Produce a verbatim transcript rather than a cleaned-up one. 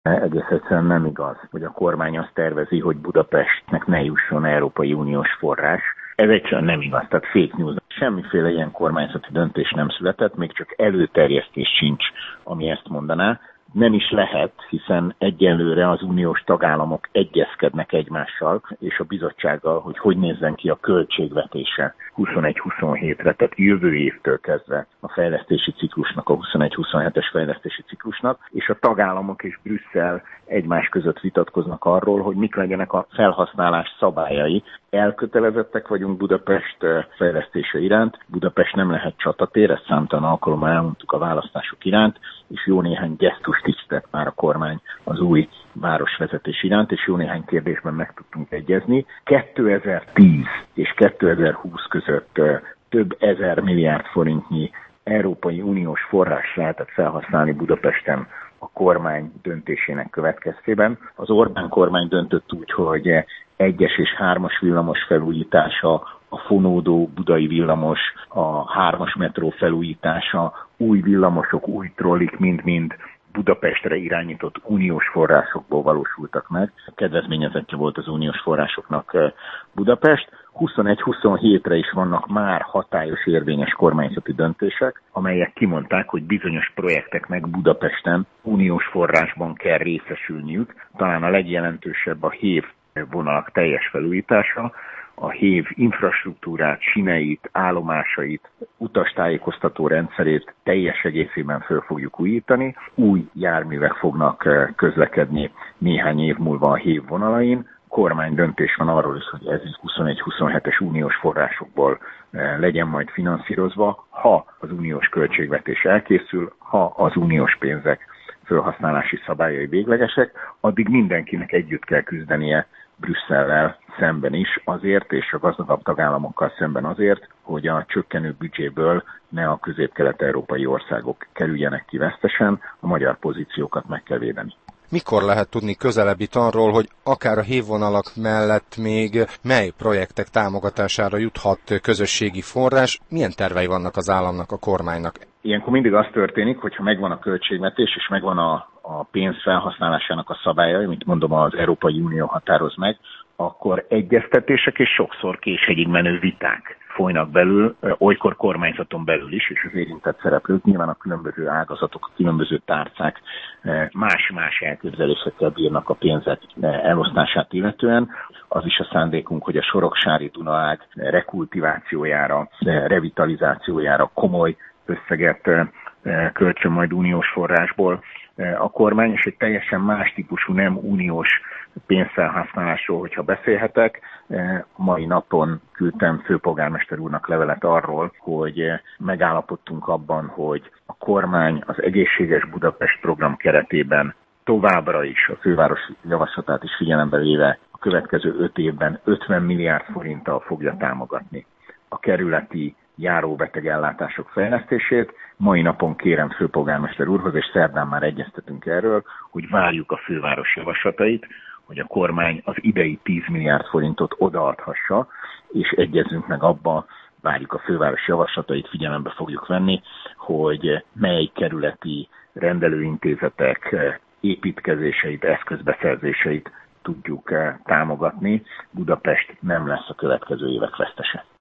Egész egyszerűen nem igaz, hogy a kormány azt tervezi, hogy Budapestnek ne jusson Európai Uniós forrás. Ez egyszerűen nem igaz, tehát fake news. Semmiféle ilyen kormányzati döntés nem született, még csak előterjesztés sincs, ami ezt mondaná. Nem is lehet, hiszen egyelőre az uniós tagállamok egyezkednek egymással és a bizottsággal, hogy hogy nézzen ki a költségvetése huszonegy huszonhétre, tehát jövő évtől kezdve a fejlesztési ciklusnak, a huszonegy huszonhetes fejlesztési ciklusnak, és a tagállamok és Brüsszel egymás között vitatkoznak arról, hogy mik legyenek a felhasználás szabályai. Elkötelezettek vagyunk Budapest fejlesztése iránt. Budapest nem lehet csatatér, ezt számtalan alkalommal elmondtuk a választások iránt, és jó néhány gesztust is tett már a kormány az új városvezetés iránt, és jó néhány kérdésben meg tudtunk egyezni. kétezer-tíz és kétezer-húsz között több ezer milliárd forintnyi Európai Uniós forrás lehetett felhasználni Budapesten a kormány döntésének következtében. Az Orbán kormány döntött úgy, hogy egyes és hármas villamos felújítása, a fonódó budai villamos, a hármas metró felújítása, új villamosok, új trollik, mind-mind Budapestre irányított uniós forrásokból valósultak meg. Kedvezményezettje volt az uniós forrásoknak Budapest. huszonegy huszonhétre is vannak már hatályos érvényes kormányzati döntések, amelyek kimondták, hogy bizonyos projekteknek Budapesten uniós forrásban kell részesülniük. Talán a legjelentősebb a hév vonalak teljes felújítása, a hév infrastruktúrát, sineit, állomásait, utastájékoztató rendszerét teljes egészében föl fogjuk újítani. Új járművek fognak közlekedni néhány év múlva a hév vonalain. Kormány döntés van arról is, hogy ez huszonegy huszonhetes uniós forrásokból legyen majd finanszírozva, ha az uniós költségvetés elkészül, ha az uniós pénzek felhasználási szabályai véglegesek, addig mindenkinek együtt kell küzdenie Brüsszellel szemben is azért, és a gazdagabb tagállamokkal szemben azért, hogy a csökkenő büdzséből ne a közép-kelet-európai országok kerüljenek ki vesztesen, a magyar pozíciókat meg kell védeni. Mikor lehet tudni közelebbit arról, hogy akár a hévvonalak mellett még mely projektek támogatására juthat közösségi forrás, milyen tervei vannak az államnak, a kormánynak? Ilyenkor mindig az történik, hogyha megvan a költségvetés, és megvan a, a pénz felhasználásának a szabálya, mint mondom, az Európai Unió határoz meg, akkor egyeztetések és sokszor késhegyig menő viták folynak belül, olykor kormányzaton belül is, és az érintett szereplők, nyilván a különböző ágazatok, a különböző tárcák más-más elképzelésekkel bírnak a pénzek elosztását illetően. Az is a szándékunk, hogy a soroksári Dunaág rekultivációjára, revitalizációjára komoly összeget költsön majd uniós forrásból a kormány, és egy teljesen más típusú, nem uniós pénzfelhasználásról, hogyha beszélhetek. Mai napon küldtem főpolgármester úrnak levelet arról, hogy megállapodtunk abban, hogy a kormány az Egészséges Budapest program keretében továbbra is a főváros javaslatát is figyelembe véve a következő öt évben ötven milliárd forinttal fogja támogatni a kerületi járóbetegellátások fejlesztését. Mai napon kérem főpolgármester úrhoz, és szerdán már egyeztetünk erről, hogy várjuk a főváros javaslatait, hogy a kormány az idei tíz milliárd forintot odaadhassa, és egyezünk meg abba, várjuk a főváros javaslatait, figyelembe fogjuk venni, hogy mely kerületi rendelőintézetek építkezéseit, eszközbeszerzéseit tudjuk támogatni. Budapest nem lesz a következő évek vesztese.